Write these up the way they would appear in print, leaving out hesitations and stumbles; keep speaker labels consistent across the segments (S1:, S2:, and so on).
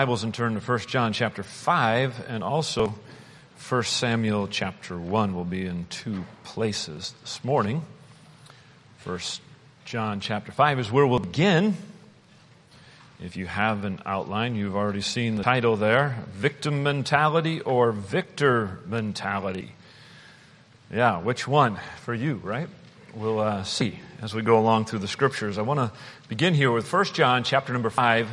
S1: Bibles and turn to 1 John chapter 5 and also 1 Samuel chapter 1. We'll be in two places this morning. 1 John chapter 5 is where we'll begin. If you have an outline, you've already seen the title there, Victim Mentality or Victor Mentality. Yeah, which one for you, right? We'll see as we go along through the scriptures. I want to begin here with 1 John chapter number 5,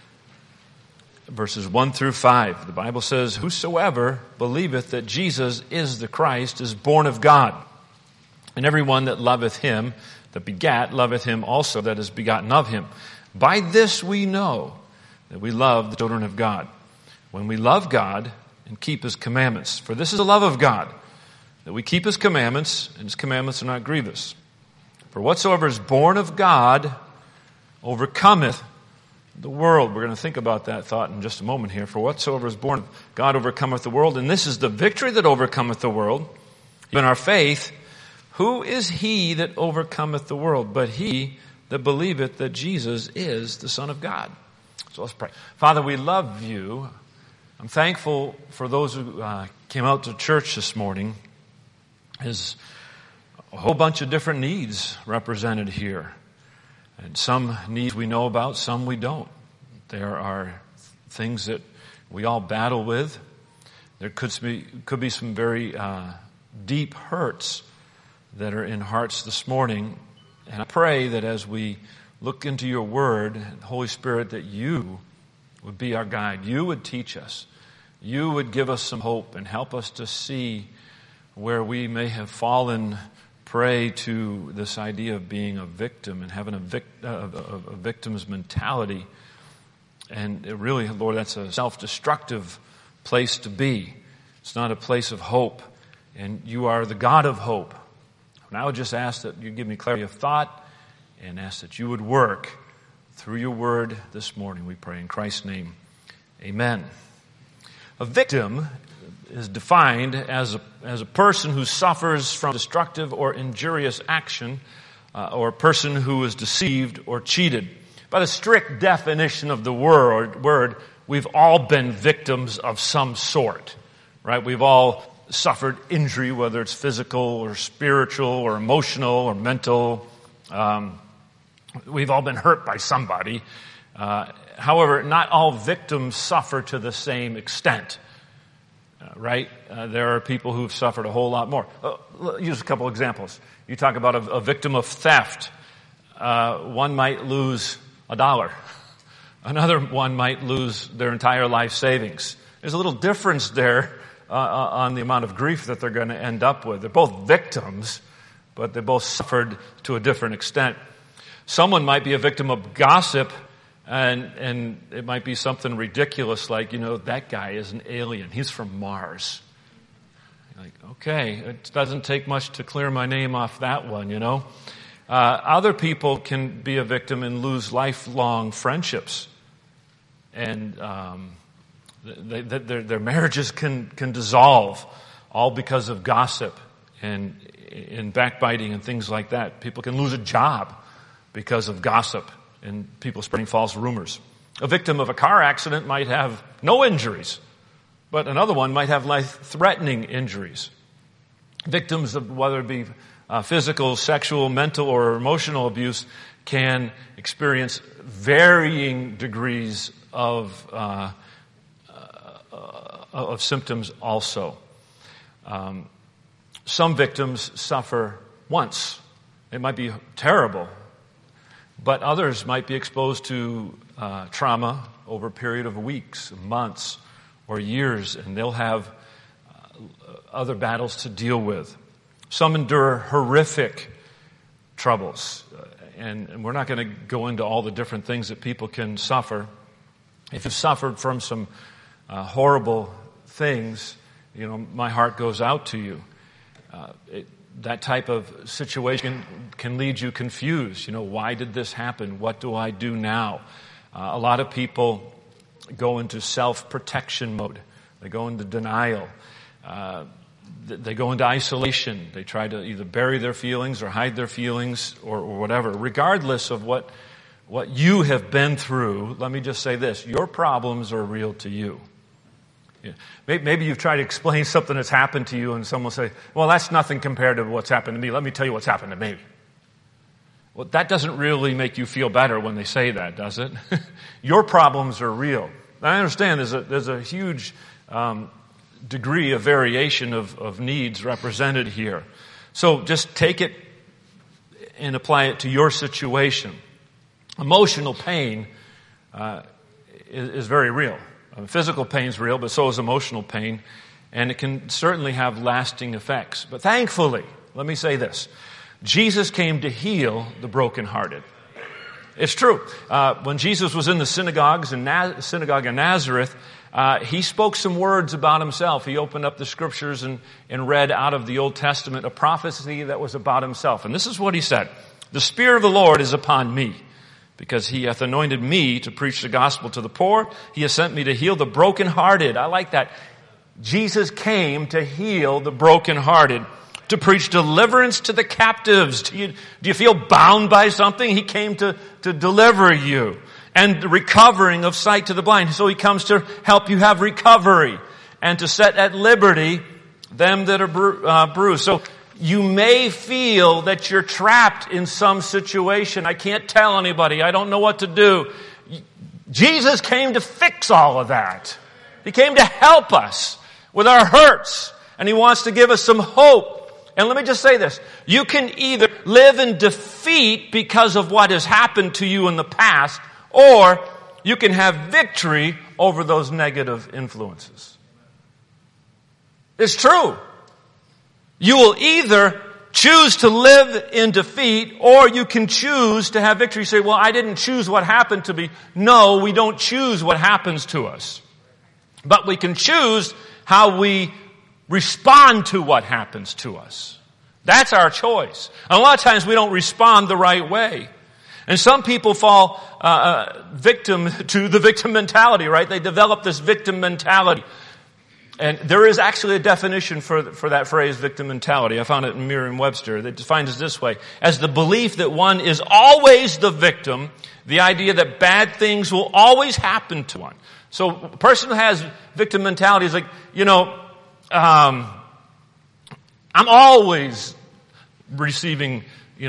S1: verses 1 through 5. The Bible says, "Whosoever believeth that Jesus is the Christ is born of God. And everyone that loveth him, that begat, loveth him also that is begotten of him. By this we know that we love the children of God, when we love God and keep his commandments. For this is the love of God, that we keep his commandments, and his commandments are not grievous. For whatsoever is born of God overcometh the world." We're going to think about that thought in just a moment here. "For whatsoever is born of God overcometh the world, and this is the victory that overcometh the world, even our faith. Who is he that overcometh the world? But he that believeth that Jesus is the Son of God." So let's pray. Father, we love you. I'm thankful for those who came out to church this morning. There's a whole bunch of different needs represented here. And some needs we know about, some we don't. There are things that we all battle with. There could be some very deep hurts that are in hearts this morning. And I pray that as we look into your word, Holy Spirit, that you would be our guide. You would teach us. You would give us some hope and help us to see where we may have fallen prey to this idea of being a victim and having a victim's mentality. And it really, Lord, that's a self-destructive place to be. It's not a place of hope. And you are the God of hope. And I would just ask that you give me clarity of thought and ask that you would work through your word this morning, we pray in Christ's name. Amen. A victim is defined as a person who suffers from destructive or injurious action, or a person who is deceived or cheated. By the strict definition of the word, we've all been victims of some sort, right? We've all suffered injury, whether it's physical or spiritual or emotional or mental. We've all been hurt by somebody. However, not all victims suffer to the same extent. Right? There are people who've suffered a whole lot more. Use a couple examples. You talk about a victim of theft. One might lose $1. Another one might lose their entire life savings. There's a little difference there on the amount of grief that they're going to end up with. They're both victims, but they both suffered to a different extent. Someone might be a victim of gossip, and it might be something ridiculous like, that guy is an alien. He's from Mars. You're like, okay, it doesn't take much to clear my name off that one, Other people can be a victim and lose lifelong friendships. And their marriages can dissolve, all because of gossip and backbiting and things like that. People can lose a job because of gossip and people spreading false rumors. A victim of a car accident might have no injuries, but another one might have life-threatening injuries. Victims of whether it be physical, sexual, mental, or emotional abuse can experience varying degrees of symptoms also. Some victims suffer once. It might be terrible. But others might be exposed to trauma over a period of weeks, months, or years, and they'll have other battles to deal with. Some endure horrific troubles, and we're not going to go into all the different things that people can suffer. If you've suffered from some horrible things, my heart goes out to you. That type of situation can lead you confused. Why did this happen? What do I do now? A lot of people go into self-protection mode. They go into denial. They go into isolation. They try to either bury their feelings or hide their feelings or whatever. Regardless of what what you have been through, let me just say this. Your problems are real to you. Yeah. Maybe you've tried to explain something that's happened to you and someone will say, well, that's nothing compared to what's happened to me. Let me tell you what's happened to me. Well, that doesn't really make you feel better when they say that, does it? Your problems are real. I understand there's a huge degree of variation of needs represented here. So just take it and apply it to your situation. Emotional pain is very real. Physical pain is real, but so is emotional pain, and it can certainly have lasting effects. But thankfully, let me say this, Jesus came to heal the brokenhearted. It's true. When Jesus was in the synagogue in Nazareth, he spoke some words about himself. He opened up the scriptures and read out of the Old Testament a prophecy that was about himself. And this is what he said, "The Spirit of the Lord is upon me, because he hath anointed me to preach the gospel to the poor. He has sent me to heal the brokenhearted." I like that. Jesus came to heal the brokenhearted, to preach deliverance to the captives. Do you feel bound by something? He came to deliver you. And the recovering of sight to the blind. So he comes to help you have recovery and to set at liberty them that are bruised. So you may feel that you're trapped in some situation. I can't tell anybody. I don't know what to do. Jesus came to fix all of that. He came to help us with our hurts. And he wants to give us some hope. And let me just say this. You can either live in defeat because of what has happened to you in the past, or you can have victory over those negative influences. It's true. You will either choose to live in defeat, or you can choose to have victory. You say, well, I didn't choose what happened to me. No, we don't choose what happens to us. But we can choose how we respond to what happens to us. That's our choice. And a lot of times we don't respond the right way. And some people fall victim to the victim mentality, right? They develop this victim mentality. And there is actually a definition for that phrase, victim mentality. I found it in Merriam-Webster. It defines it this way: as the belief that one is always the victim, the idea that bad things will always happen to one. So a person who has victim mentality is like, I'm always receiving,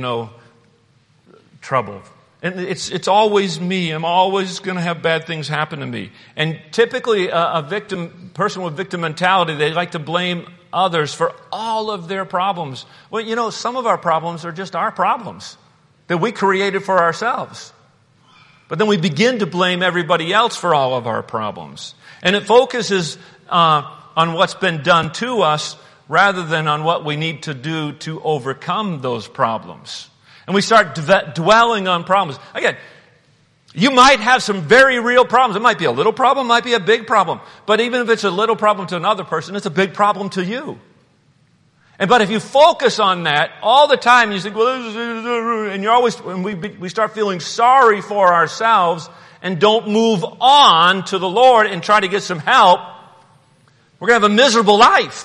S1: trouble. And it's always me. I'm always going to have bad things happen to me. And typically a person with victim mentality, they like to blame others for all of their problems. Well, some of our problems are just our problems that we created for ourselves. But then we begin to blame everybody else for all of our problems. And it focuses on what's been done to us rather than on what we need to do to overcome those problems. And we start dwelling on problems. Again, you might have some very real problems. It might be a little problem, might be a big problem. But even if it's a little problem to another person, it's a big problem to you. But if you focus on that all the time, you think, and we start feeling sorry for ourselves and don't move on to the Lord and try to get some help, we're going to have a miserable life.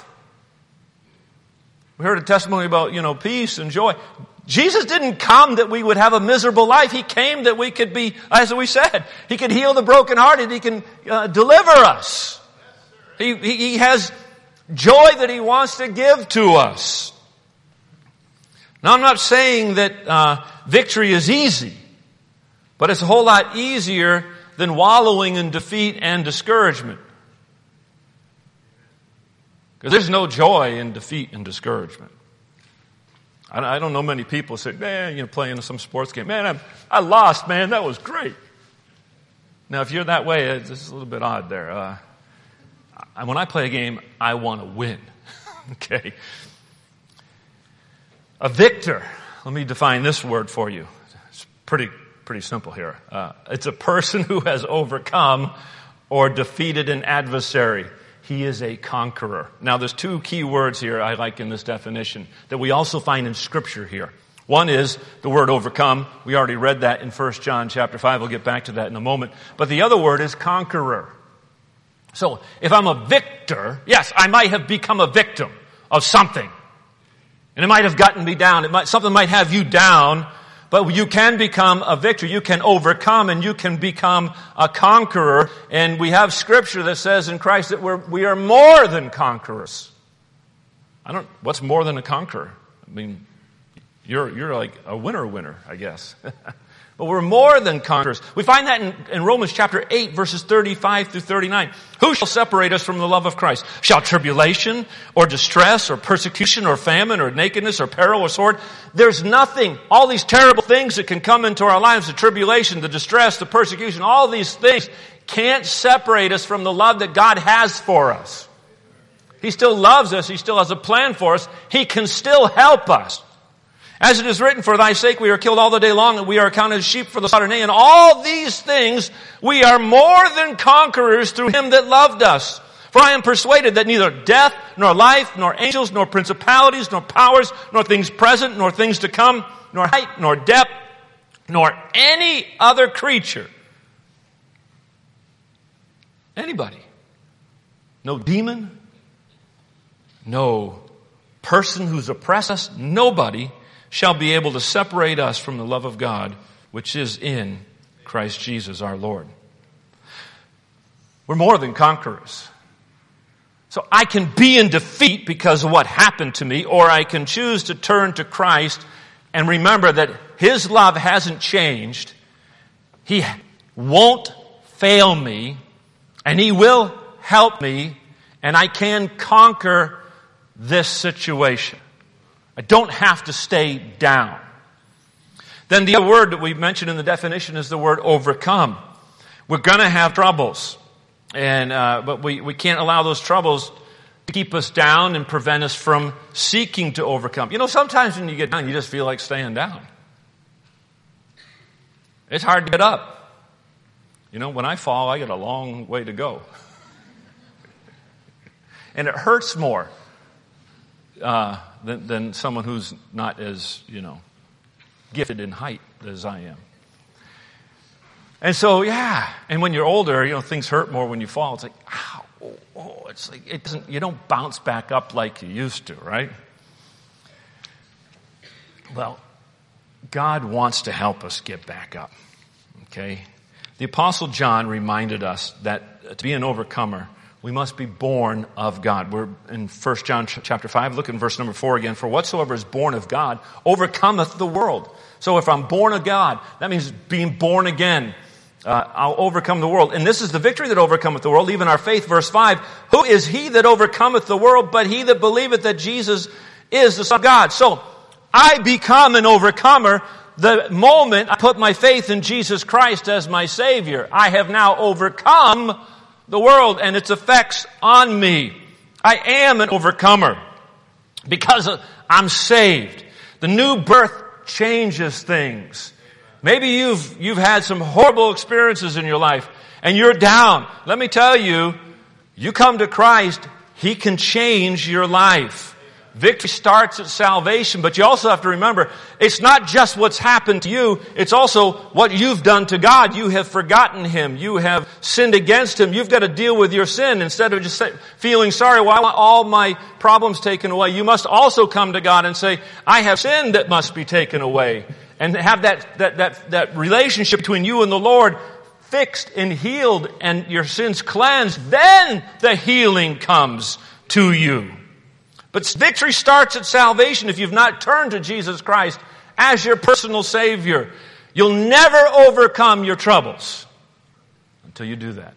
S1: We heard a testimony about, peace and joy. Jesus didn't come that we would have a miserable life. He came that we could be, as we said, He can heal the brokenhearted. He can deliver us. He has joy that He wants to give to us. Now, I'm not saying that victory is easy, but it's a whole lot easier than wallowing in defeat and discouragement. Because there's no joy in defeat and discouragement. I don't know many people say, man, playing some sports game. Man, I lost, man. That was great. Now, if you're that way, it's a little bit odd there. When I play a game, I want to win. Okay. A victor. Let me define this word for you. It's pretty simple here. It's a person who has overcome or defeated an adversary. He is a conqueror. Now, there's two key words here I like in this definition that we also find in Scripture here. One is the word overcome. We already read that in 1 John chapter 5. We'll get back to that in a moment. But the other word is conqueror. So, if I'm a victor, yes, I might have become a victim of something. And it might have gotten me down. Something might have you down. But you can become a victor. You can overcome and you can become a conqueror. And we have scripture that says in Christ that we are more than conquerors. What's more than a conqueror? I mean, you're like a winner, I guess. But we're more than conquerors. We find that in Romans chapter 8, verses 35 through 39. Who shall separate us from the love of Christ? Shall tribulation, or distress, or persecution, or famine, or nakedness, or peril, or sword? There's nothing. All these terrible things that can come into our lives, the tribulation, the distress, the persecution, all these things can't separate us from the love that God has for us. He still loves us. He still has a plan for us. He can still help us. As it is written, for thy sake we are killed all the day long, and we are accounted as sheep for the slaughter. Nay, in all these things we are more than conquerors through him that loved us. For I am persuaded that neither death, nor life, nor angels, nor principalities, nor powers, nor things present, nor things to come, nor height, nor depth, nor any other creature. Anybody. No demon. No person who's oppressed us. Nobody shall be able to separate us from the love of God, which is in Christ Jesus our Lord. We're more than conquerors. So I can be in defeat because of what happened to me, or I can choose to turn to Christ and remember that his love hasn't changed. He won't fail me, and he will help me, and I can conquer this situation. I don't have to stay down. Then the other word that we mentioned in the definition is the word overcome. We're going to have troubles. But we can't allow those troubles to keep us down and prevent us from seeking to overcome. You know, sometimes when you get down, you just feel like staying down. It's hard to get up. You know, when I fall, I got a long way to go. And it hurts more than someone who's not as, gifted in height as I am. And so, and when you're older, things hurt more when you fall. It's like, ow, it's like, you don't bounce back up like you used to, right? Well, God wants to help us get back up, okay? The Apostle John reminded us that to be an overcomer, we must be born of God. We're in 1 John chapter 5. Look in verse number 4 again. For whatsoever is born of God overcometh the world. So if I'm born of God, that means being born again. I'll overcome the world. And this is the victory that overcometh the world, even our faith. Verse 5. Who is he that overcometh the world but he that believeth that Jesus is the Son of God? So I become an overcomer the moment I put my faith in Jesus Christ as my Savior. I have now overcome the world and its effects on me. I am an overcomer because I'm saved. The new birth changes things. Maybe you've had some horrible experiences in your life and you're down. Let me tell you, you come to Christ, he can change your life. Victory starts at salvation, but you also have to remember, it's not just what's happened to you, it's also what you've done to God. You have forgotten him. You have sinned against him. You've got to deal with your sin instead of just feeling sorry, well, I want all my problems taken away. You must also come to God and say, I have sin that must be taken away. And have that relationship between you and the Lord fixed and healed and your sins cleansed. Then the healing comes to you. But victory starts at salvation if you've not turned to Jesus Christ as your personal Savior. You'll never overcome your troubles until you do that.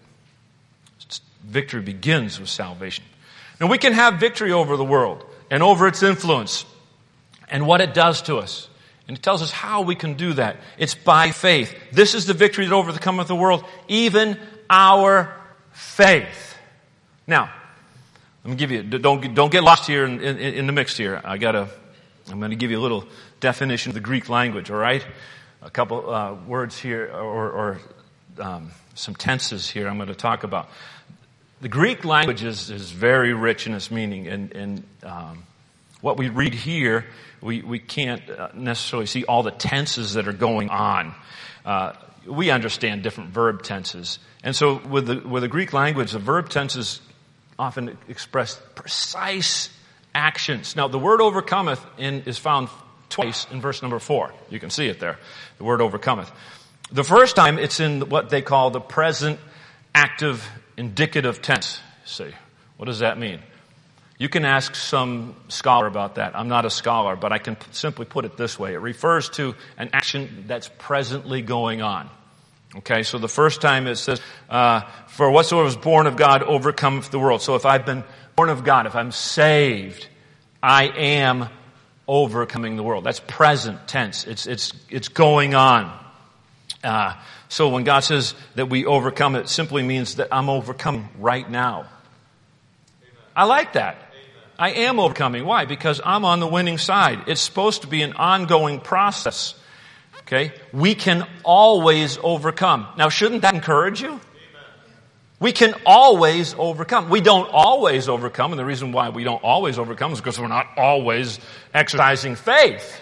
S1: Victory begins with salvation. Now we can have victory over the world and over its influence and what it does to us. And it tells us how we can do that. It's by faith. This is the victory that overcometh the world, even our faith. Now, let me give you, don't get lost here in the mix here. I'm going to give you a little definition of the Greek language, all right? A couple words here, or some tenses here I'm going to talk about. The Greek language is very rich in its meaning, and what we read here, we can't necessarily see all the tenses that are going on. We understand different verb tenses. And so with the Greek language, the verb tenses often express precise actions. Now, the word overcometh is found twice in verse number 4. You can see it there. The word overcometh. The first time it's in what they call the present active indicative tense. See, what does that mean? You can ask some scholar about that. I'm not a scholar, but I can simply put it this way. It refers to an action that's presently going on. Okay, so the first time it says, for whatsoever is born of God overcometh the world. So if I've been born of God, if I'm saved, I am overcoming the world. That's present tense. It's going on. So when God says that we overcome, it simply means that I'm overcoming right now. I like that. I am overcoming. Why? Because I'm on the winning side. It's supposed to be an ongoing process. Okay? We can always overcome. Now, shouldn't that encourage you? We can always overcome. We don't always overcome, and the reason why we don't always overcome is because we're not always exercising faith.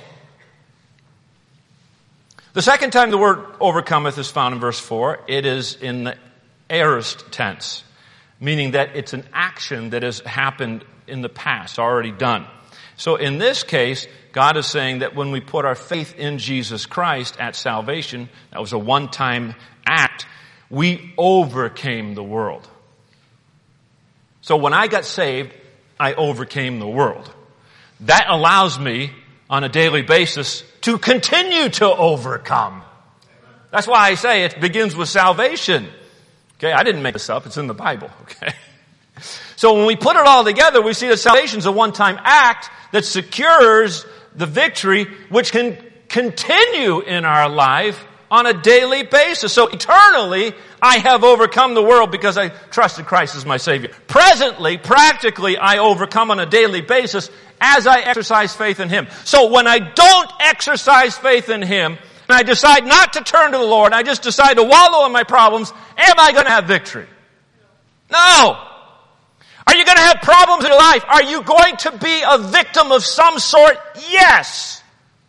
S1: The second time the word overcometh is found in verse 4, it is in the aorist tense, meaning that it's an action that has happened in the past, already done. So in this case, God is saying that when we put our faith in Jesus Christ at salvation, that was a one-time act, we overcame the world. So when I got saved, I overcame the world. That allows me on a daily basis to continue to overcome. That's why I say it begins with salvation. Okay, I didn't make this up. It's in the Bible. Okay. So when we put it all together, we see that salvation is a one-time act that secures the victory which can continue in our life on a daily basis. So eternally, I have overcome the world because I trusted Christ as my Savior. Presently, practically, I overcome on a daily basis as I exercise faith in Him. So when I don't exercise faith in Him, and I decide not to turn to the Lord, I just decide to wallow in my problems, am I going to have victory? No! Are you going to have problems in your life? Are you going to be a victim of some sort? Yes!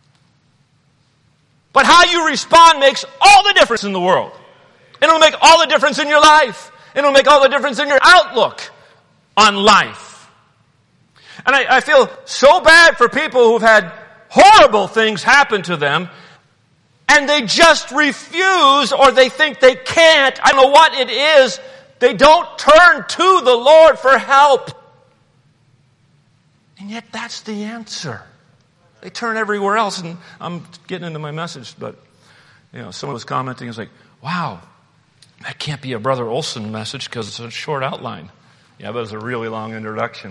S1: But how you respond makes all the difference in the world. It'll make all the difference in your life. It'll make all the difference in your outlook on life. And I feel so bad for people who've had horrible things happen to them, and they just refuse, or they think they can't. I don't know what it is. They don't turn to the Lord for help. And yet that's the answer. They turn everywhere else, and I'm getting into my message, but someone was commenting, it's like, wow, that can't be a Brother Olson message because it's a short outline. Yeah, but it's a really long introduction.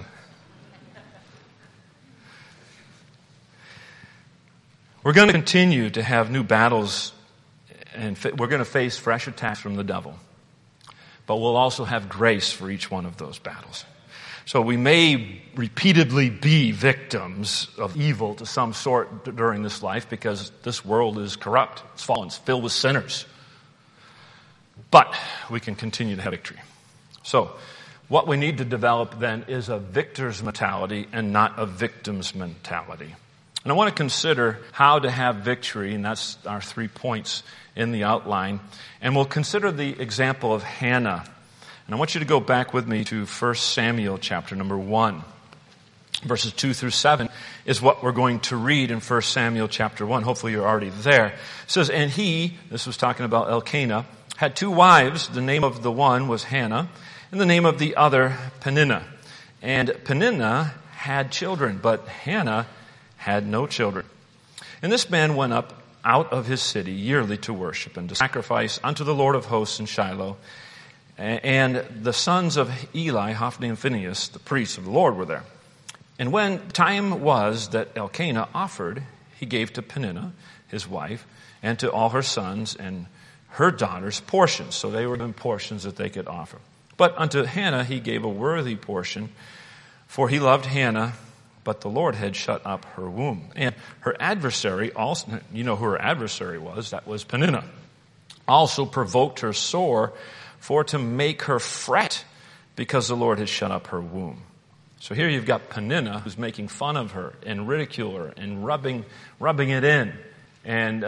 S1: We're going to continue to have new battles, and we're going to face fresh attacks from the devil. But we'll also have grace for each one of those battles. So we may repeatedly be victims of evil to some sort during this life because this world is corrupt. It's fallen. It's filled with sinners. But we can continue to have victory. So what we need to develop then is a victor's mentality and not a victim's mentality. And I want to consider how to have victory, and that's our 3 points in the outline. And we'll consider the example of Hannah. And I want you to go back with me to 1 Samuel chapter number 1. Verses 2 through 7 is what we're going to read in 1 Samuel chapter 1. Hopefully you're already there. It says, and he, this was talking about Elkanah, had 2 wives. The name of the one was Hannah, and the name of the other Peninnah. And Peninnah had children, but Hannah had no children. And this man went up out of his city yearly to worship and to sacrifice unto the Lord of hosts in Shiloh. And the sons of Eli, Hophni and Phinehas, the priests of the Lord, were there. And when time was that Elkanah offered, he gave to Peninnah, his wife, and to all her sons and her daughters portions. So they were given portions that they could offer. But unto Hannah he gave a worthy portion, for he loved Hannah, but the Lord had shut up her womb. And her adversary also, you know who her adversary was, that was Peninnah, also provoked her sore for to make her fret because the Lord had shut up her womb. So here you've got Peninnah who's making fun of her and ridicule her and rubbing it in and,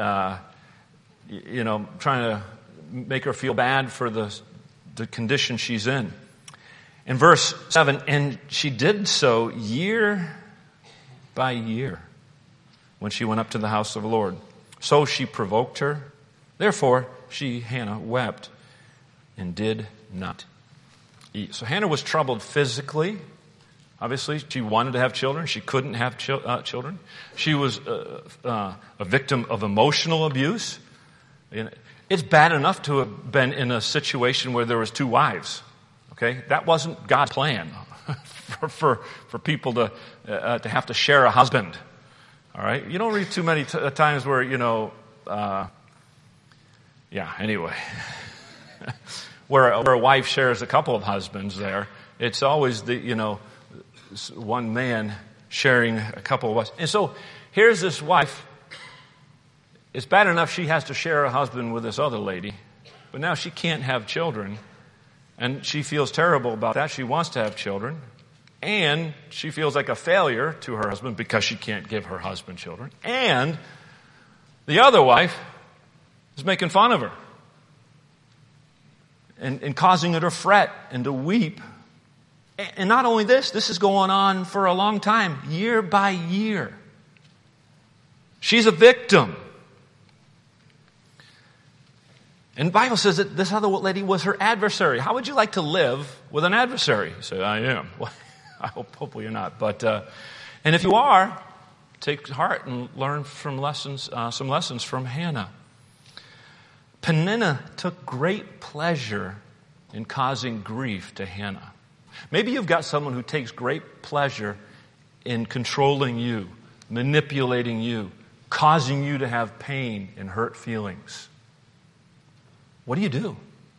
S1: trying to make her feel bad for the condition she's in. In verse 7, and she did so year by year. when she went up to the house of the Lord. So she provoked her. Therefore, she, Hannah, wept and did not eat. So Hannah was troubled physically. Obviously, she wanted to have children. She couldn't have children. She was a victim of emotional abuse. It's bad enough to have been in a situation where there was 2 wives. Okay, that wasn't God's plan for people to have to share a husband. All right, you don't read too many times where anyway, where a wife shares a couple of husbands. There, it's always one man sharing a couple of wives. And so here's this wife. It's bad enough she has to share a husband with this other lady, but now she can't have children, and she feels terrible about that. She wants to have children, and she feels like a failure to her husband because she can't give her husband children. And the other wife is making fun of her and causing her to fret and to weep. And not only this is going on for a long time, year by year. She's a victim. And the Bible says that this other lady was her adversary. How would you like to live with an adversary? You say, I am. Well, hopefully you're not. But and if you are, take heart and learn from some lessons from Hannah. Peninnah took great pleasure in causing grief to Hannah. Maybe you've got someone who takes great pleasure in controlling you, manipulating you, causing you to have pain and hurt feelings. What do you do?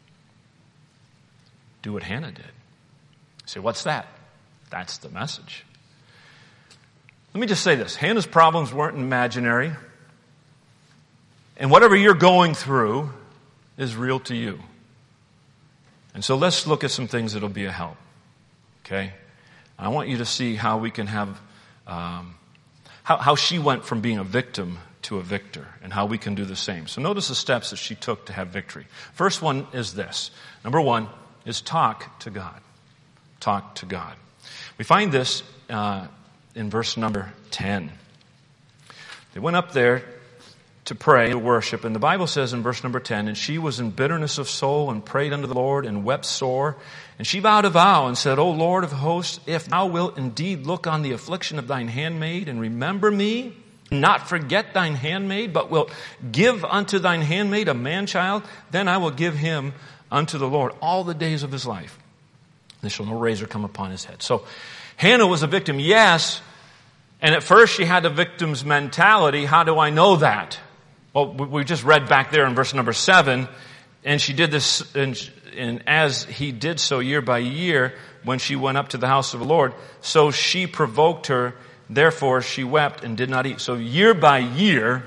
S1: Do what Hannah did. You say, what's that? That's the message. Let me just say this. Hannah's problems weren't imaginary. And whatever you're going through is real to you. And so let's look at some things that'll be a help. Okay? I want you to see how we can have, how she went from being a victim to a victor, and how we can do the same. So notice the steps that she took to have victory. First one is this. Number 1 is talk to God. Talk to God. We find this in verse number 10. They went up there to pray, to worship, and the Bible says in verse number 10, and she was in bitterness of soul and prayed unto the Lord and wept sore. And she vowed a vow and said, O Lord of hosts, if thou wilt indeed look on the affliction of thine handmaid and remember me, not forget thine handmaid, but wilt give unto thine handmaid a man-child, then I will give him unto the Lord all the days of his life. There shall no razor come upon his head. So Hannah was a victim, yes, and at first she had a victim's mentality. How do I know that? Well, we just read back there in verse number 7, and she did this, and as he did so year by year, when she went up to the house of the Lord, so she provoked her. Therefore, she wept and did not eat. So year by year,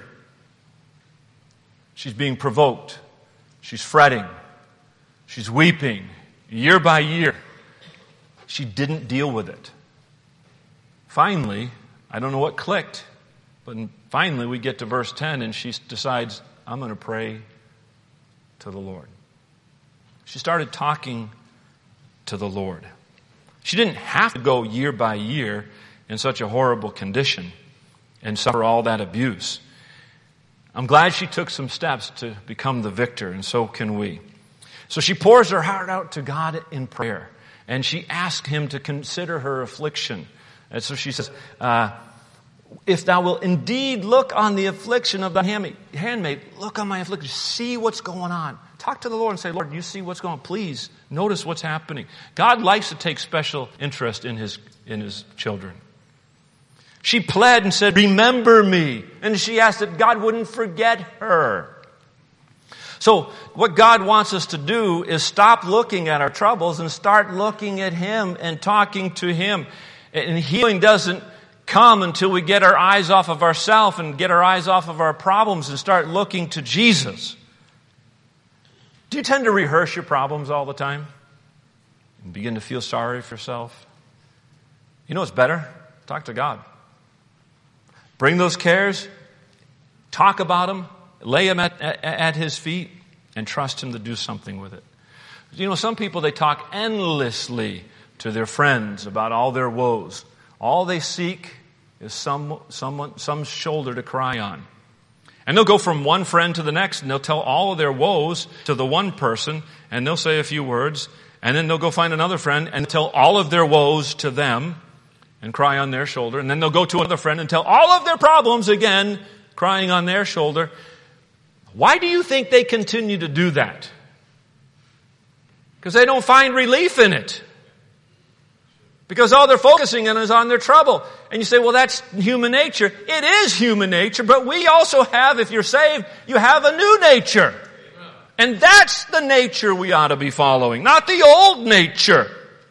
S1: she's being provoked. She's fretting. She's weeping. Year by year, she didn't deal with it. Finally, I don't know what clicked, but finally we get to verse 10 and she decides, I'm going to pray to the Lord. She started talking to the Lord. She didn't have to go year by year in such a horrible condition and suffer all that abuse. I'm glad she took some steps to become the victor, and so can we. So she pours her heart out to God in prayer, and she asks him to consider her affliction. And so she says, if thou wilt indeed look on the affliction of thy handmaid, look on my affliction, see what's going on. Talk to the Lord and say, Lord, you see what's going on. Please notice what's happening. God likes to take special interest in his children. She pled and said, remember me. And she asked that God wouldn't forget her. So what God wants us to do is stop looking at our troubles and start looking at him and talking to him. And healing doesn't come until we get our eyes off of ourselves and get our eyes off of our problems and start looking to Jesus. Do you tend to rehearse your problems all the time and begin to feel sorry for yourself? You know what's better? Talk to God. Bring those cares, talk about them, lay them at his feet, and trust him to do something with it. You know, some people, they talk endlessly to their friends about all their woes. All they seek is some shoulder to cry on. And they'll go from one friend to the next, and they'll tell all of their woes to the one person, and they'll say a few words, and then they'll go find another friend and tell all of their woes to them and cry on their shoulder. And then they'll go to another friend and tell all of their problems again, crying on their shoulder. Why do you think they continue to do that? Because they don't find relief in it. Because all they're focusing on is on their trouble. And you say, well, that's human nature. It is human nature, but we also have, if you're saved, you have a new nature. And that's the nature we ought to be following, not the old nature.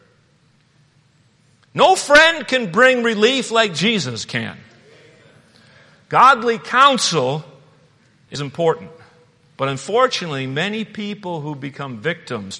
S1: No friend can bring relief like Jesus can. Godly counsel is important. But unfortunately, many people who become victims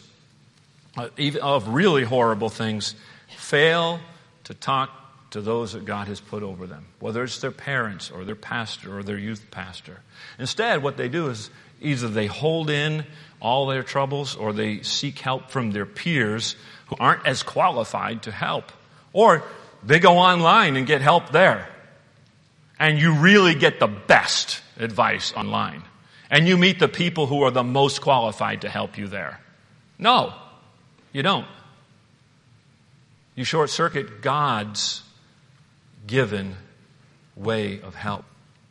S1: of really horrible things fail to talk to those that God has put over them, whether it's their parents or their pastor or their youth pastor. Instead, what they do is either they hold in all their troubles or they seek help from their peers who aren't as qualified to help. Or they go online and get help there. And you really get the best advice online. And you meet the people who are the most qualified to help you there. No, you don't. You short circuit God's given way of help.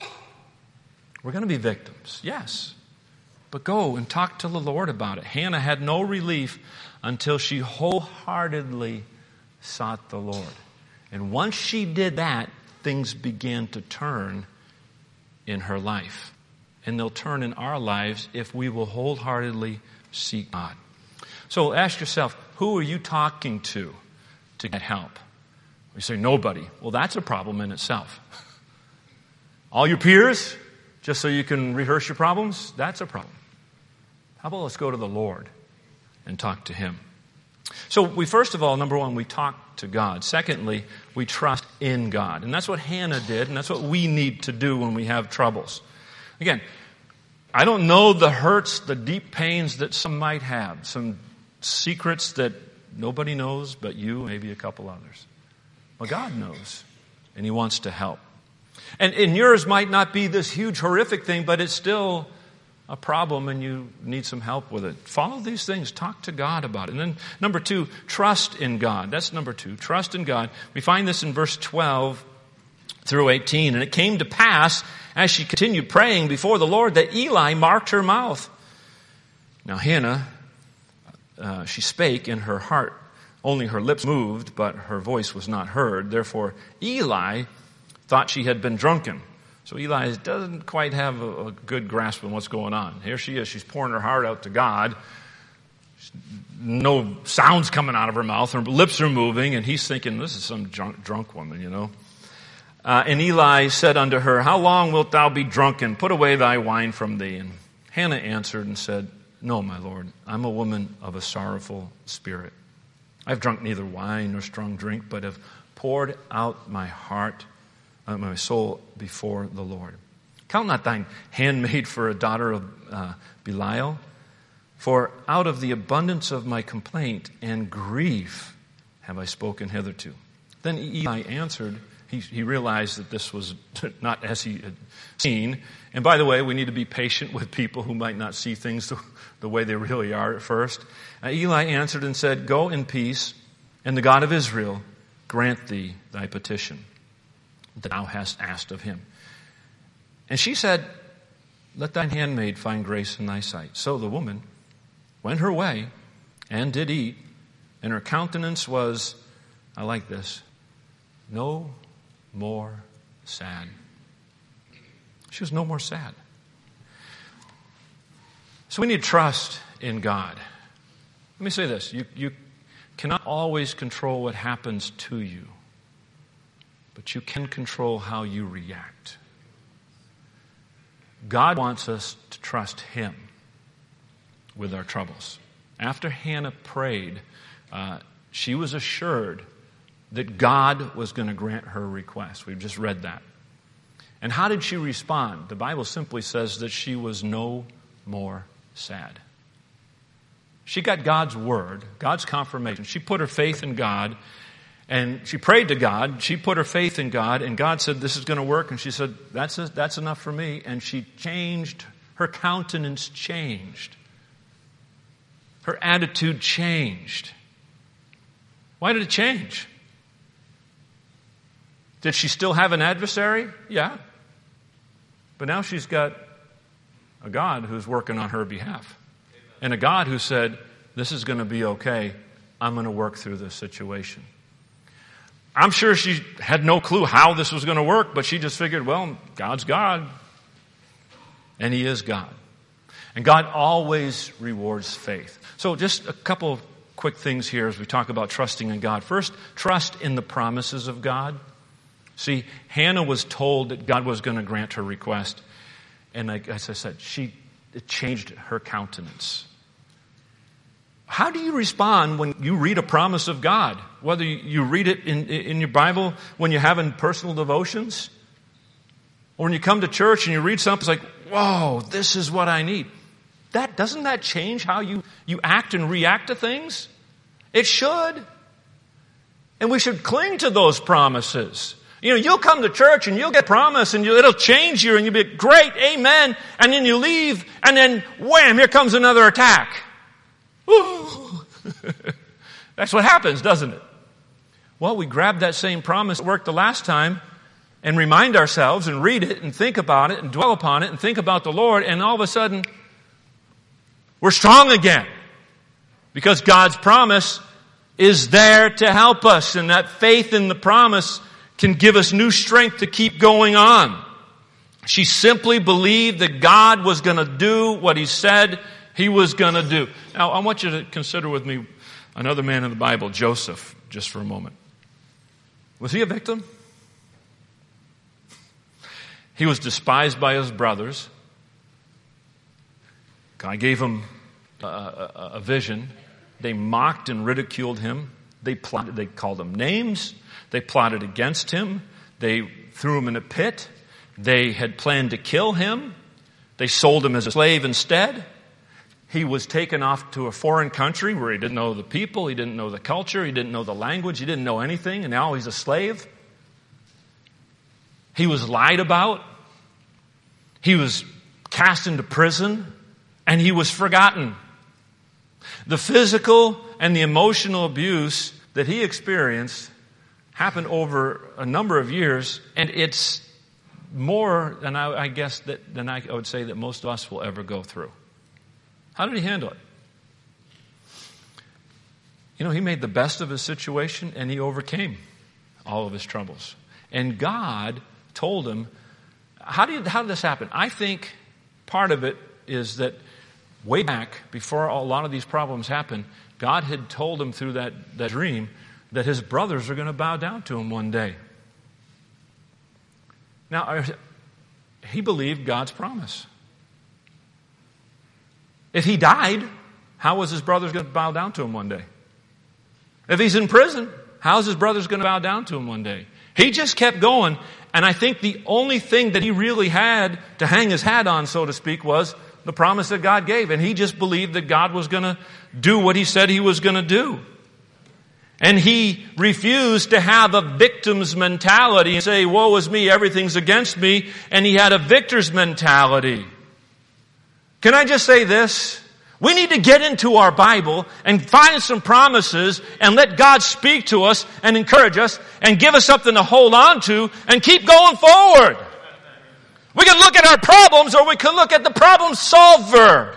S1: We're going to be victims, yes. But go and talk to the Lord about it. Hannah had no relief until she wholeheartedly sought the Lord. And once she did that, things began to turn in her life. And they'll turn in our lives if we will wholeheartedly seek God. So ask yourself, who are you talking to get help? We say, nobody. Well, that's a problem in itself. All your peers, just so you can rehearse your problems, that's a problem. How about let's go to the Lord and talk to Him? So we first of all, number one, we talk to God. Secondly, we trust in God. And that's what Hannah did, and that's what we need to do when we have troubles. Again, I don't know the hurts, the deep pains that some might have, some secrets that nobody knows but you, maybe a couple others. Well, God knows, and He wants to help. And yours might not be this huge, horrific thing, but it's still a problem and you need some help with it. Follow these things. Talk to God about it. And then number two, trust in God. That's number two. Trust in God. We find this in verse 12 through 18. And it came to pass, as she continued praying before the Lord, that Eli marked her mouth. Now Hannah, she spake in her heart. Only her lips moved, but her voice was not heard. Therefore Eli thought she had been drunken. So Eli doesn't quite have a good grasp on what's going on. Here she is. She's pouring her heart out to God. No sounds coming out of her mouth. Her lips are moving, and he's thinking, this is some drunk woman, you know. And Eli said unto her, how long wilt thou be drunken? Put away thy wine from thee. And Hannah answered and said, no, my Lord, I'm a woman of a sorrowful spirit. I've drunk neither wine nor strong drink, but have poured out my heart, my soul before the Lord. Count not thine handmaid for a daughter of Belial, for out of the abundance of my complaint and grief have I spoken hitherto. Then Eli answered. He realized that this was not as he had seen. And by the way, we need to be patient with people who might not see things the way they really are at first. Eli answered and said, go in peace, and the God of Israel grant thee thy petition that thou hast asked of him. And she said, let thine handmaid find grace in thy sight. So the woman went her way and did eat, and her countenance was, I like this, no more sad. She was no more sad. So we need trust in God. Let me say this. You cannot always control what happens to you, but you can control how you react. God wants us to trust Him with our troubles. After Hannah prayed, she was assured that God was going to grant her request. We've just read that. And how did she respond? The Bible simply says that she was no more sad. She got God's word, God's confirmation. She put her faith in God, And she prayed to God. She put her faith in God. And God said, this is going to work. And she said, that's enough for me. And she changed. Her countenance changed. Her attitude changed. Why did it change? Did she still have an adversary? Yeah. But now she's got a God who's working on her behalf. And a God who said, this is going to be okay. I'm going to work through this situation. I'm sure she had no clue how this was going to work, but she just figured, well, God's God. And He is God. And God always rewards faith. So just a couple of quick things here as we talk about trusting in God. First, trust in the promises of God. See, Hannah was told that God was going to grant her request. And like as I said, it changed her countenance. How do you respond when you read a promise of God? Whether you read it in your Bible, when you're having personal devotions, or when you come to church and you read something, it's like, whoa, this is what I need. Doesn't that change how you act and react to things? It should. And we should cling to those promises. You know, you'll come to church and you'll get promise and it'll change you and you'll be great, amen. And then you leave and then wham, here comes another attack. That's what happens, doesn't it? Well, we grab that same promise that worked the last time and remind ourselves and read it and think about it and dwell upon it and think about the Lord, and all of a sudden we're strong again because God's promise is there to help us, and that faith in the promise can give us new strength to keep going on. She simply believed that God was going to do what He said He was going to do. Now, I want you to consider with me another man in the Bible, Joseph, just for a moment. Was he a victim? He was despised by his brothers. God gave him a vision. They mocked and ridiculed him. They called him names. They plotted against him. They threw him in a pit. They had planned to kill him. They sold him as a slave instead. He was taken off to a foreign country where he didn't know the people, he didn't know the culture, he didn't know the language, he didn't know anything, and now he's a slave. He was lied about. He was cast into prison, and he was forgotten. The physical and the emotional abuse that he experienced happened over a number of years, and it's more than I would say that most of us will ever go through. How did he handle it? You know, he made the best of his situation and he overcame all of his troubles. And God told him, how did this happen? I think part of it is that way back, before a lot of these problems happened, God had told him through that dream that his brothers are going to bow down to him one day. Now, he believed God's promise. If he died, how was his brothers going to bow down to him one day? If he's in prison, how is his brothers going to bow down to him one day? He just kept going, and I think the only thing that he really had to hang his hat on, so to speak, was the promise that God gave. And he just believed that God was going to do what He said He was going to do. And he refused to have a victim's mentality and say, woe is me, everything's against me. And he had a victor's mentality. Can I just say this? We need to get into our Bible and find some promises and let God speak to us and encourage us and give us something to hold on to and keep going forward. We can look at our problems or we can look at the problem solver.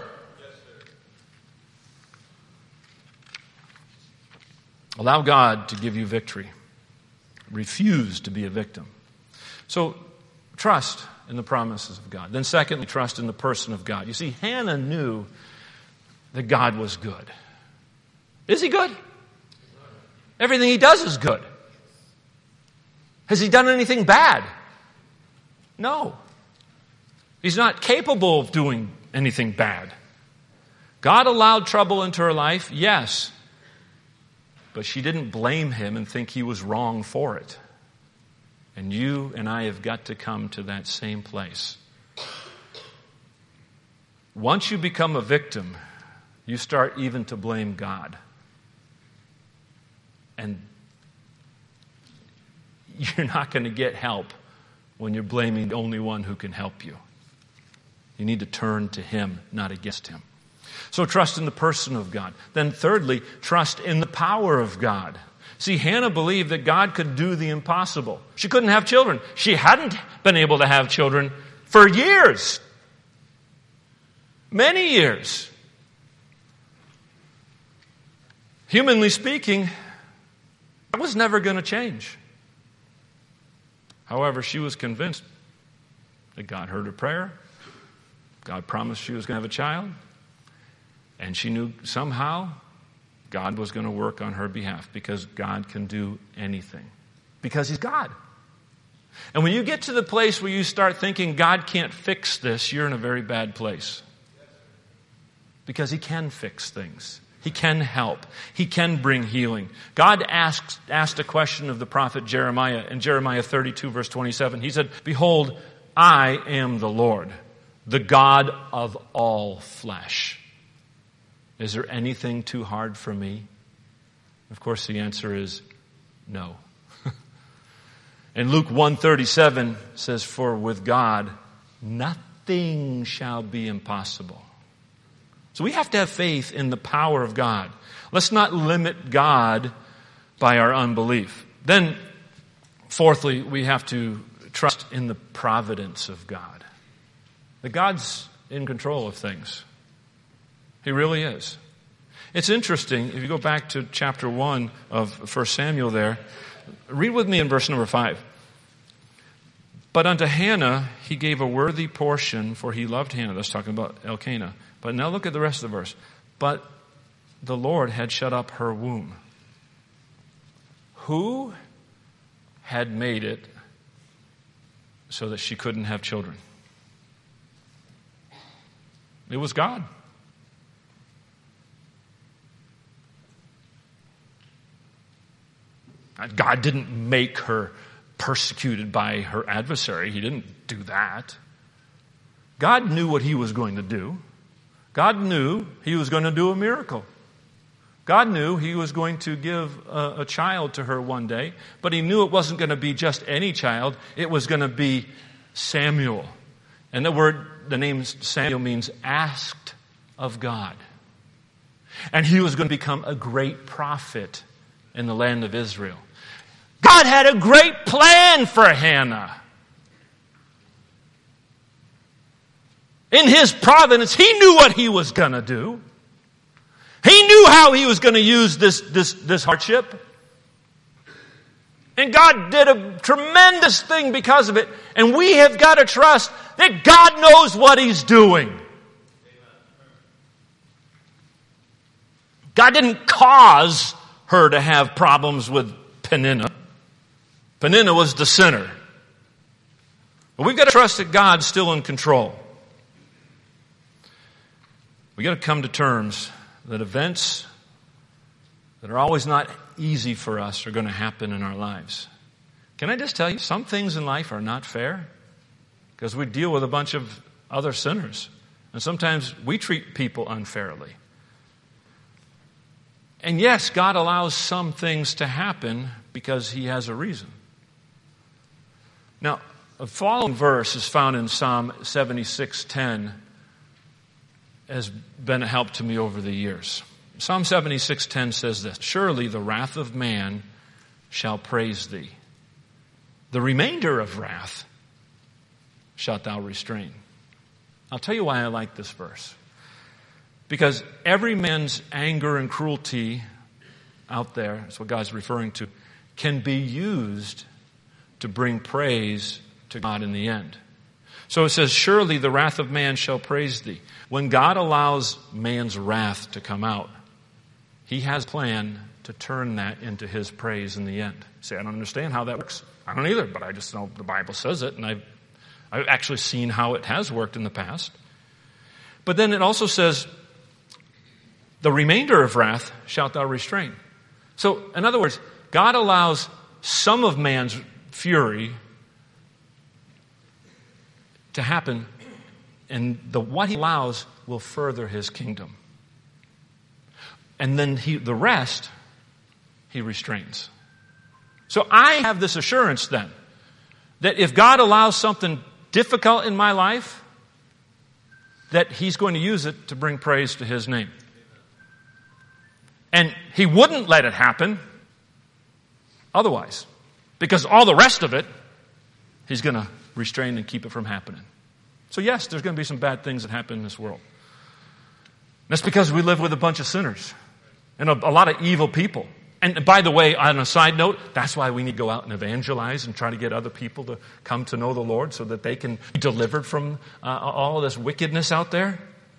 S1: Allow God to give you victory. Refuse to be a victim. So, trust in the promises of God. Then secondly, trust in the person of God. You see, Hannah knew that God was good. Is He good? Everything He does is good. Has He done anything bad? No. He's not capable of doing anything bad. God allowed trouble into her life, yes. But she didn't blame Him and think He was wrong for it. And you and I have got to come to that same place. Once you become a victim, you start even to blame God. And you're not going to get help when you're blaming the only one who can help you. You need to turn to Him, not against Him. So trust in the person of God. Then thirdly, trust in the power of God. See, Hannah believed that God could do the impossible. She couldn't have children. She hadn't been able to have children for years. Many years. Humanly speaking, that was never going to change. However, she was convinced that God heard her prayer. God promised she was going to have a child. And she knew somehow God was going to work on her behalf because God can do anything. Because He's God. And when you get to the place where you start thinking God can't fix this, you're in a very bad place. Because He can fix things. He can help. He can bring healing. God asked a question of the prophet Jeremiah in Jeremiah 32 verse 27. He said, "Behold, I am the Lord, the God of all flesh. Is there anything too hard for me?" Of course, the answer is no. And Luke 1:37 says, "For with God, nothing shall be impossible." So we have to have faith in the power of God. Let's not limit God by our unbelief. Then, fourthly, we have to trust in the providence of God. That God's in control of things. He really is. It's interesting, if you go back to chapter 1 of 1 Samuel there, read with me in verse number 5. "But unto Hannah he gave a worthy portion, for he loved Hannah." That's talking about Elkanah. But now look at the rest of the verse. "But the Lord had shut up her womb." Who had made it so that she couldn't have children? It was God. God didn't make her persecuted by her adversary. He didn't do that. God knew what He was going to do. God knew He was going to do a miracle. God knew He was going to give a child to her one day, but He knew it wasn't going to be just any child. It was going to be Samuel. And the name Samuel means asked of God. And he was going to become a great prophet in the land of Israel. God had a great plan for Hannah. In His providence, He knew what He was going to do. He knew how He was going to use this hardship. And God did a tremendous thing because of it. And we have got to trust that God knows what He's doing. God didn't cause her to have problems with Peninnah. Peninnah was the sinner. But we've got to trust that God's still in control. We've got to come to terms that events that are always not easy for us are going to happen in our lives. Can I just tell you, some things in life are not fair because we deal with a bunch of other sinners. And sometimes we treat people unfairly. And yes, God allows some things to happen because He has a reason. Now, the following verse is found in Psalm 76:10. Has been a help to me over the years. Psalm 76:10 says this: "Surely the wrath of man shall praise Thee. The remainder of wrath shalt Thou restrain." I'll tell you why I like this verse. Because every man's anger and cruelty out there, that's what God's referring to, can be used to bring praise to God in the end. So it says, "Surely the wrath of man shall praise Thee." When God allows man's wrath to come out, He has a plan to turn that into His praise in the end. See, I don't understand how that works. I don't either, but I just know the Bible says it, and I've actually seen how it has worked in the past. But then it also says, "The remainder of wrath shalt Thou restrain." So, in other words, God allows some of man's fury to happen, and what He allows will further His kingdom. And then the rest, He restrains. So I have this assurance then that if God allows something difficult in my life, that He's going to use it to bring praise to His name. And He wouldn't let it happen otherwise, because all the rest of it, He's going to restrain and keep it from happening. So yes, there's going to be some bad things that happen in this world. That's because we live with a bunch of sinners and a lot of evil people. And by the way, on a side note, that's why we need to go out and evangelize and try to get other people to come to know the Lord so that they can be delivered from all of this wickedness out there.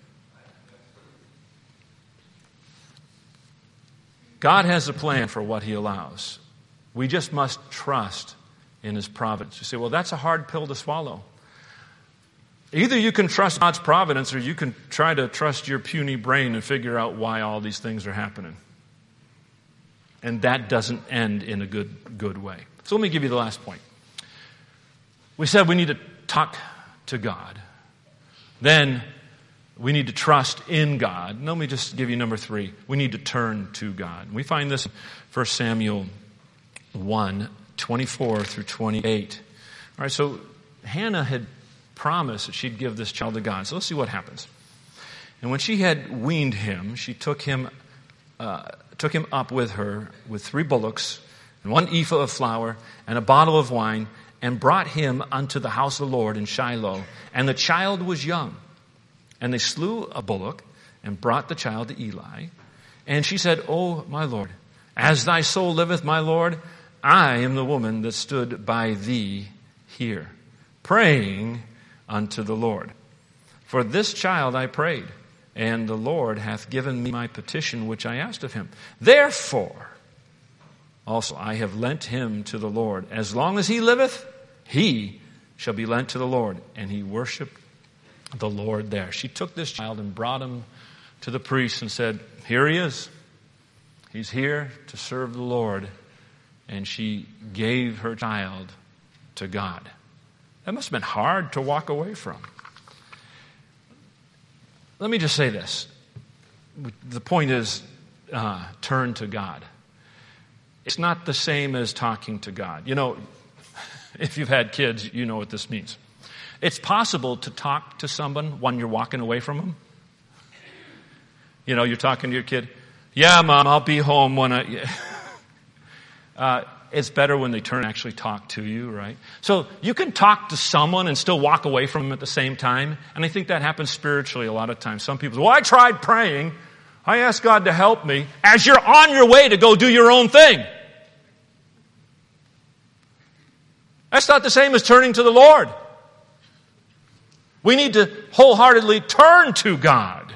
S1: God has a plan for what He allows. We just must trust in His providence. You say, well, that's a hard pill to swallow. Either you can trust God's providence or you can try to trust your puny brain and figure out why all these things are happening. And that doesn't end in a good way. So let me give you the last point. We said we need to talk to God. Then we need to trust in God. And let me just give you number 3. We need to turn to God. We find this in 1 Samuel 1, 24 through 28. All right, so Hannah had promised that she'd give this child to God. So let's see what happens. And when she had weaned him, she took him up with her with 3 bullocks and 1 ephah of flour and a bottle of wine and brought him unto the house of the Lord in Shiloh. And the child was young. And they slew a bullock and brought the child to Eli. And she said, O my Lord, as thy soul liveth, my Lord, I am the woman that stood by thee here, praying unto the Lord. For this child I prayed, and the Lord hath given me my petition which I asked of him. Therefore, also I have lent him to the Lord. As long as he liveth, he shall be lent to the Lord. And he worshiped the Lord there. She took this child and brought him to the priest and said, here he is. He's here to serve the Lord. And she gave her child to God. That must have been hard to walk away from. Let me just say this. The point is, turn to God. It's not the same as talking to God. You know, if you've had kids, you know what this means. It's possible to talk to someone when you're walking away from them. You know, you're talking to your kid. Yeah, Mom, I'll be home when it's better when they turn and actually talk to you, right? So you can talk to someone and still walk away from them at the same time. And I think that happens spiritually a lot of times. Some people say, well, I tried praying. I asked God to help me as you're on your way to go do your own thing. That's not the same as turning to the Lord. We need to wholeheartedly turn to God.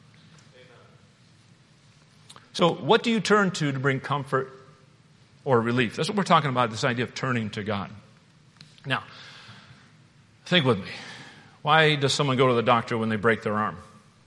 S1: So what do you turn to bring comfort or relief? That's what we're talking about, this idea of turning to God. Now, think with me. Why does someone go to the doctor when they break their arm?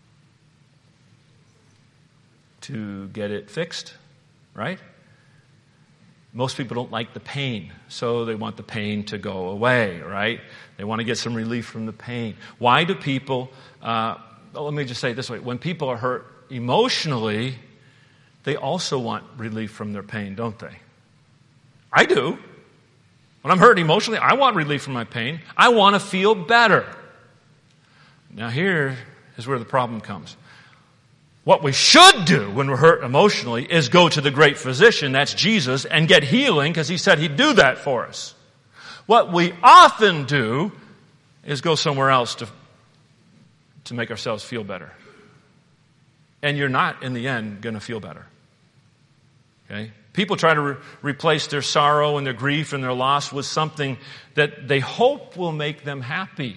S1: To get it fixed, right? Most people don't like the pain, so they want the pain to go away, right? They want to get some relief from the pain. Why do people, let me just say it this way, when people are hurt emotionally, they also want relief from their pain, don't they? I do. When I'm hurt emotionally, I want relief from my pain. I want to feel better. Now here is where the problem comes. What we should do when we're hurt emotionally is go to the great physician, that's Jesus, and get healing because He said He'd do that for us. What we often do is go somewhere else to make ourselves feel better. And you're not, in the end, going to feel better. Okay? People try to replace their sorrow and their grief and their loss with something that they hope will make them happy.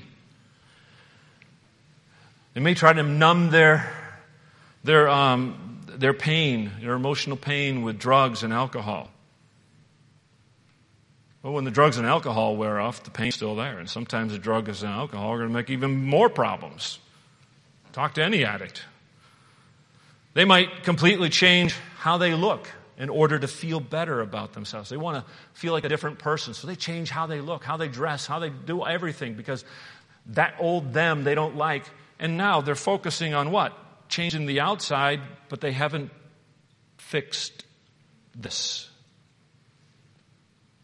S1: They may try to numb their pain, their emotional pain with drugs and alcohol. Well, when the drugs and alcohol wear off, the pain's still there. And sometimes the drugs and alcohol are going to make even more problems. Talk to any addict. They might completely change how they look in order to feel better about themselves. They want to feel like a different person, so they change how they look, how they dress, how they do everything, because that old them they don't like. And now they're focusing on what? Changing the outside, but they haven't fixed this.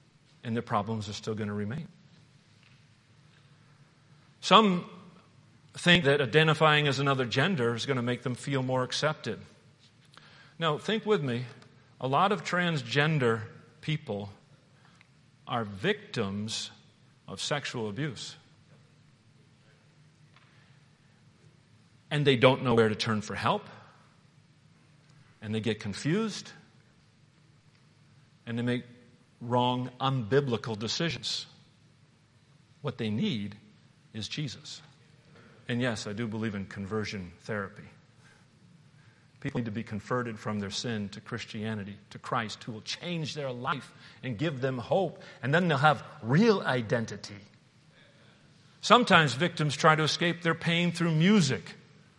S1: and their problems are still going to remain. Some think that identifying as another gender is going to make them feel more accepted. Now, think with me. A lot of transgender people are victims of sexual abuse. And they don't know where to turn for help. And they get confused. And they make wrong, unbiblical decisions. What they need is Jesus. And yes, I do believe in conversion therapy. People need to be converted from their sin to Christianity, to Christ, who will change their life and give them hope. And then they'll have real identity. Sometimes victims try to escape their pain through music.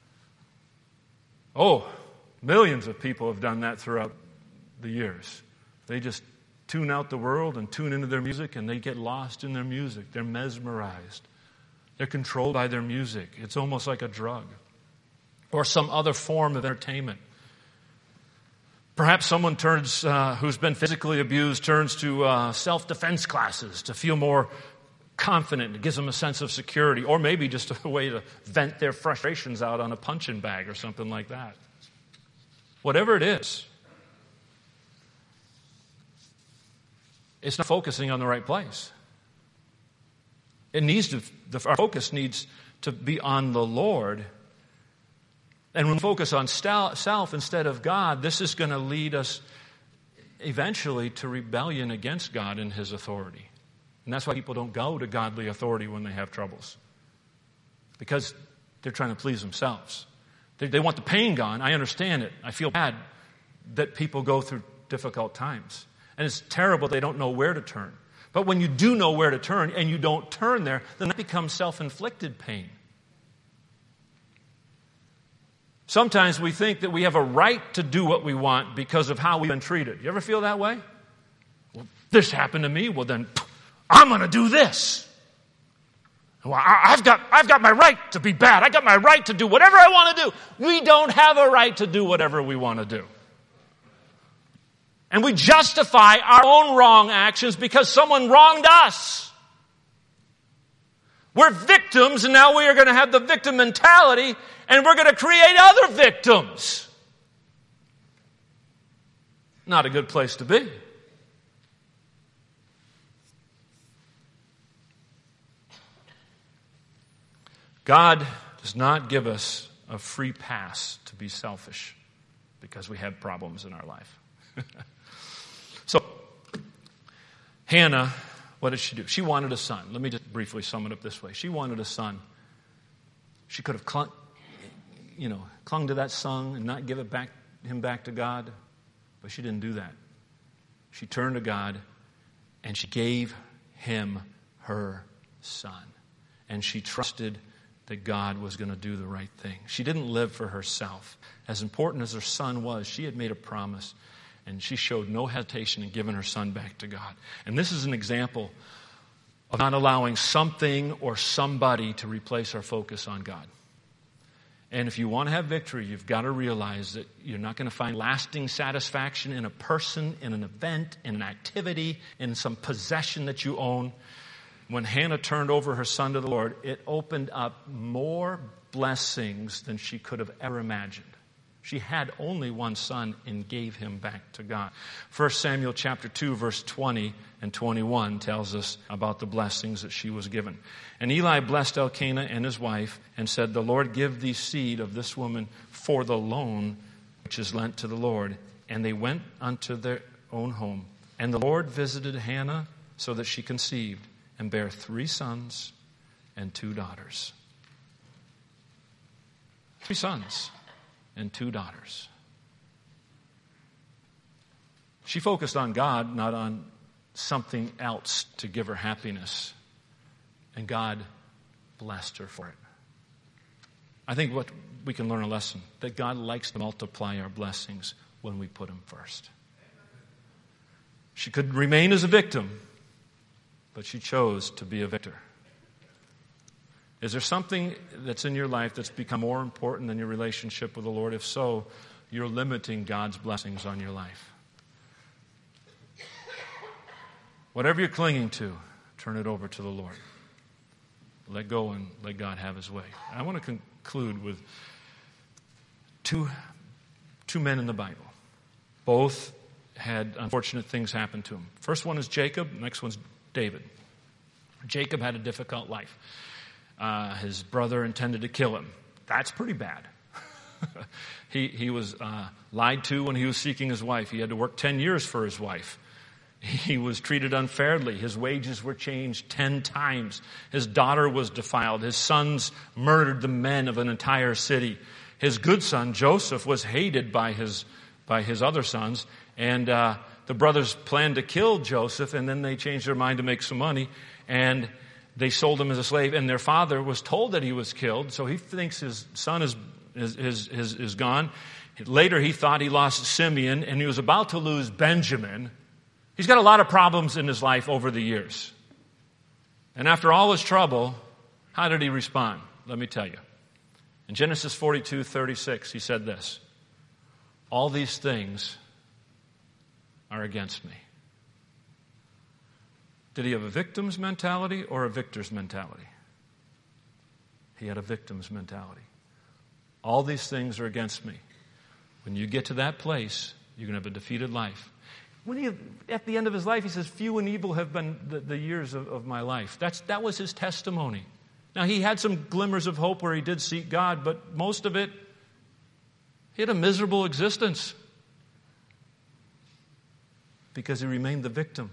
S1: Oh, millions of people have done that throughout the years. They just tune out the world and tune into their music, and they get lost in their music. They're mesmerized. They're controlled by their music. It's almost like a drug or some other form of entertainment. Perhaps someone who's been physically abused turns to self-defense classes to feel more confident. It gives them a sense of security, or maybe just a way to vent their frustrations out on a punching bag or something like that. Whatever it is, it's not focusing on the right place. Our focus needs to be on the Lord. And when we focus on self instead of God, this is going to lead us eventually to rebellion against God and His authority. And that's why people don't go to godly authority when they have troubles. Because they're trying to please themselves. They want the pain gone. I understand it. I feel bad that people go through difficult times. And it's terrible they don't know where to turn. But when you do know where to turn and you don't turn there, then that becomes self-inflicted pain. Sometimes we think that we have a right to do what we want because of how we've been treated. You ever feel that way? Well, this happened to me. Well, then I'm going to do this. Well, I've got my right to be bad. I got my right to do whatever I want to do. We don't have a right to do whatever we want to do. And we justify our own wrong actions because someone wronged us. We're victims, and now we are going to have the victim mentality, and we're going to create other victims. Not a good place to be. God does not give us a free pass to be selfish because we have problems in our life. So, Hannah, what did she do? She wanted a son. Let me just briefly sum it up this way. She wanted a son. She could have clung to that son and not give him back to God, but she didn't do that. She turned to God and she gave him her son. And she trusted that God was going to do the right thing. She didn't live for herself. As important as her son was, she had made a promise. And she showed no hesitation in giving her son back to God. And this is an example of not allowing something or somebody to replace our focus on God. And if you want to have victory, you've got to realize that you're not going to find lasting satisfaction in a person, in an event, in an activity, in some possession that you own. When Hannah turned over her son to the Lord, it opened up more blessings than she could have ever imagined. She had only one son and gave him back to God. 1 Samuel chapter 2, verse 20 and 21 tells us about the blessings that she was given. And Eli blessed Elkanah and his wife and said, "The Lord give thee seed of this woman for the loan which is lent to the Lord." And they went unto their own home. And the Lord visited Hannah so that she conceived and bare 3 sons and 2 daughters. 3 sons and 2 daughters. She focused on God, not on something else to give her happiness. And God blessed her for it. I think what we can learn a lesson, that God likes to multiply our blessings when we put Him first. She could remain as a victim, but she chose to be a victor. Is there something that's in your life that's become more important than your relationship with the Lord? If so, you're limiting God's blessings on your life. Whatever you're clinging to, turn it over to the Lord. Let go and let God have his way. I want to conclude with two men in the Bible. Both had unfortunate things happen to them. First one is Jacob, next one's David. Jacob had a difficult life. His brother intended to kill him. That's pretty bad. He was lied to when he was seeking his wife. He had to work 10 years for his wife. He was treated unfairly. His wages were changed 10 times. His daughter was defiled. His sons murdered the men of an entire city. His good son, Joseph, was hated by his other sons. And the brothers planned to kill Joseph, and then they changed their mind to make some money. And they sold him as a slave. And their father was told that he was killed, so he thinks his son is gone. Later, he thought he lost Simeon, and he was about to lose Benjamin. He's got a lot of problems in his life over the years. And after all his trouble, how did he respond? Let me tell you. In Genesis 42:36, he said this, "All these things are against me." Did he have a victim's mentality or a victor's mentality? He had a victim's mentality. All these things are against me. When you get to that place, you're going to have a defeated life. At the end of his life, he says, "Few and evil have been the years of my life." That was his testimony. Now, he had some glimmers of hope where he did seek God, but most of it, he had a miserable existence because he remained the victim.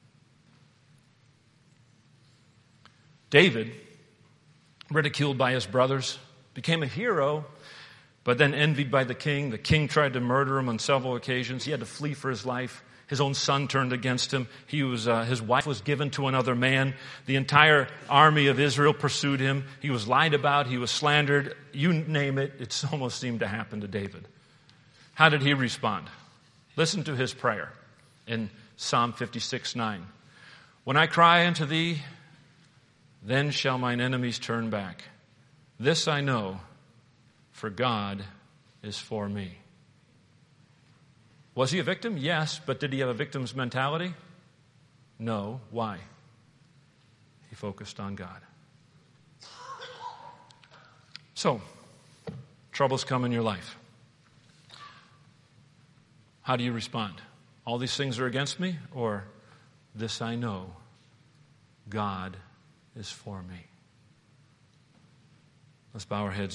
S1: David, ridiculed by his brothers, became a hero, but then envied by the king. The king tried to murder him on several occasions. He had to flee for his life. His own son turned against him. His wife was given to another man. The entire army of Israel pursued him. He was lied about. He was slandered. You name it, it almost seemed to happen to David. How did he respond? Listen to his prayer in Psalm 56:9. "When I cry unto thee, then shall mine enemies turn back. This I know, for God is for me." Was he a victim? Yes, but did he have a victim's mentality? No. Why? He focused on God. So, troubles come in your life. How do you respond? All these things are against me, or this I know, God is for me. Let's bow our heads.